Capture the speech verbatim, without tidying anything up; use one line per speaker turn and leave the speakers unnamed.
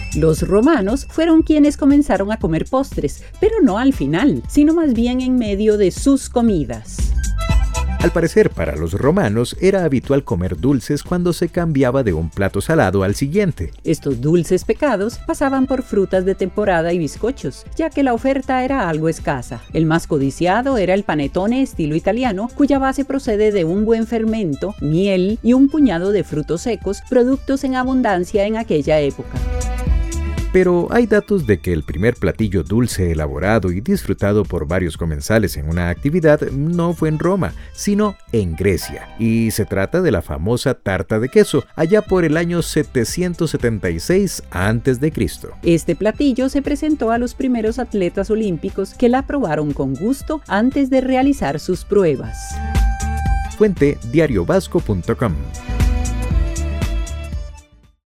Los romanos fueron quienes comenzaron a comer postres, pero no al final, sino más bien en medio de sus comidas.
Al parecer, para los romanos era habitual comer dulces cuando se cambiaba de un plato salado al siguiente.
Estos dulces pecados pasaban por frutas de temporada y bizcochos, ya que la oferta era algo escasa. El más codiciado era el panettone estilo italiano, cuya base procede de un buen fermento, miel y un puñado de frutos secos, productos en abundancia en aquella época.
Pero hay datos de que el primer platillo dulce elaborado y disfrutado por varios comensales en una actividad no fue en Roma, sino en Grecia. Y se trata de la famosa tarta de queso, allá por el año setecientos setenta y seis antes de Cristo.
Este platillo se presentó a los primeros atletas olímpicos que la probaron con gusto antes de realizar sus pruebas.
Fuente diario vasco punto com.